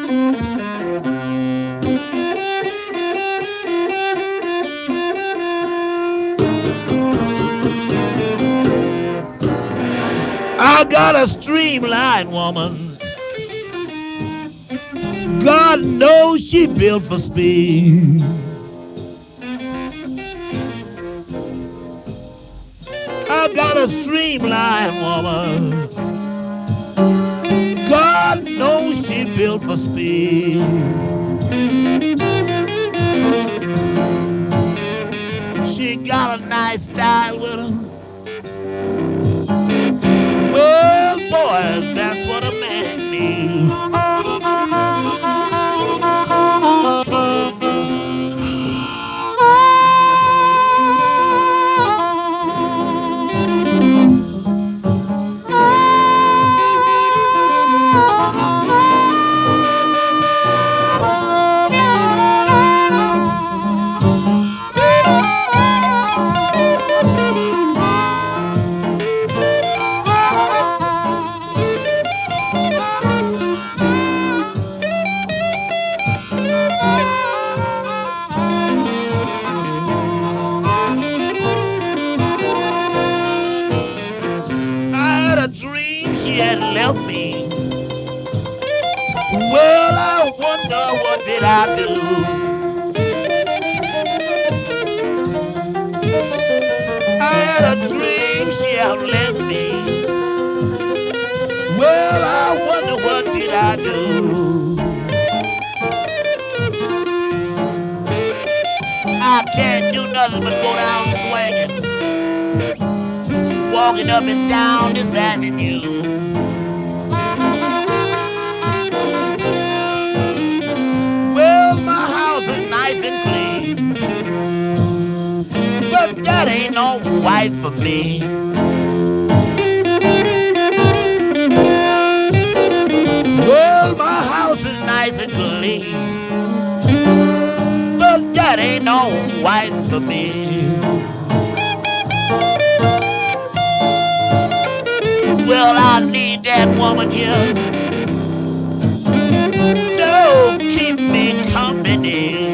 I got a streamlined woman. God knows she built for speed. I got a streamlined woman. God knows she built for speed. She got a nice style with her. Well, boys, that's what a man needs. I had a dream she had left me. Well, I wonder what did I do? I had a dream she had left me. Well, I wonder what did I do? I can't do nothing but go down swinging, walking up and down this avenue. Well, my house is nice and clean, but that ain't no wife for me. Well, my house is nice and clean, but that ain't no wife for me. Well, I need that woman here to keep me company.